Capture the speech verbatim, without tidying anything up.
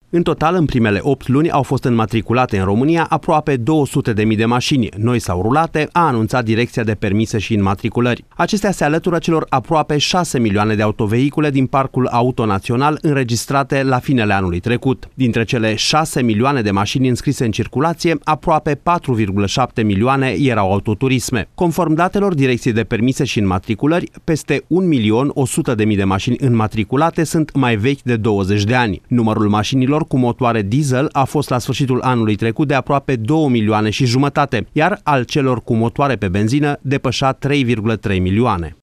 În total, în primele opt luni au fost înmatriculate în România aproape două sute de mii de mașini noi sau rulate, a anunțat Direcția de Permise și Înmatriculări. Acestea se alătură celor aproape șase milioane de autovehicule din parcul auto național înregistrate la finele anului trecut. Dintre cele șase milioane de mașini înscrise în circulație, aproape patru virgulă șapte milioane erau autoturisme. Conform datelor Direcției de Permise și Înmatriculări, peste un milion o sută de mii de mașini înmatriculate sunt mai vechi de douăzeci de ani. Numărul mașinilor cu motoare diesel a fost la sfârșitul anului trecut de aproape două milioane și jumătate, iar al celor cu motoare pe benzină depășea trei virgulă trei milioane.